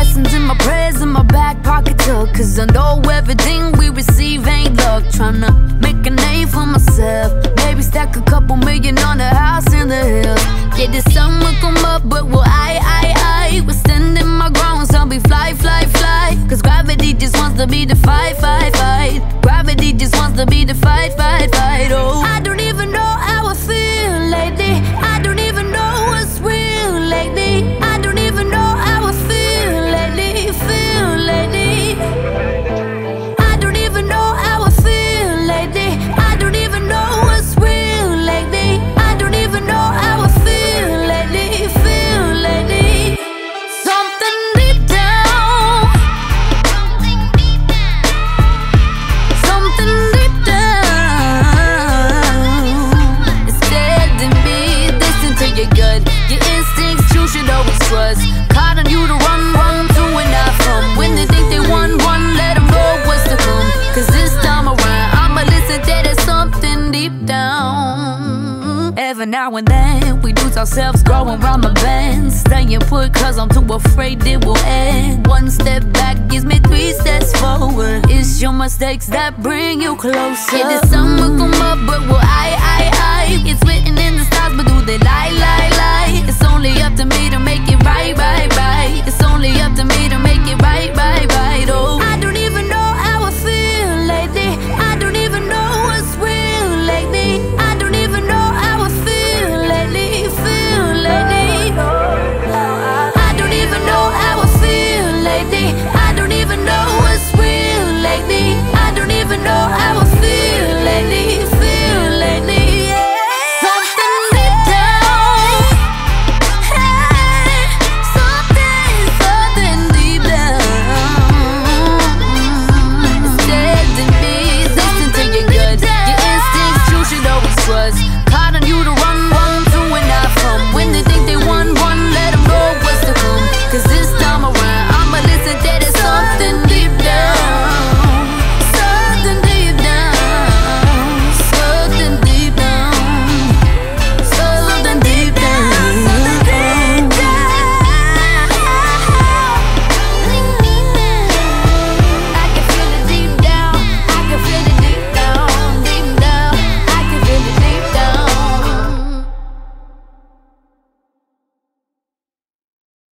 blessings and my prayers in my back pocket tuck, cause I know everything we receive ain't luck. Tryna make a name for myself, maybe stack a couple million on a house in the hills. Yeah, the sun will come up, but will I was standing my ground, so I'll be fly, fly, fly. Cause gravity just wants to be the fight, fight, fight. Gravity just wants to be the fight, fight, fight. Oh, I don't even know how I feel lately. I don't even know what's real lately. I don't even know how I feel lately, feel lately. I don't even know how I feel lately. I don't even know what's real lately. I don't even know how I feel lately, feel lately. Something deep down, something deep down, it's telling me, listen to your gut. Your instincts you should always trust. Caught on you to run to and not from. When they think they won, let them know what's to come. Cause this time around I'ma listen to there's something deep down. Every now and then we lose ourselves growing round the bend. Staying put cause I'm too afraid it will end. One step back gives me 3 steps forward. It's your mistakes that bring you closer. Yeah, the sun will come up, but will I It's written in the stars, but do they lie? It's only up to me to make it right.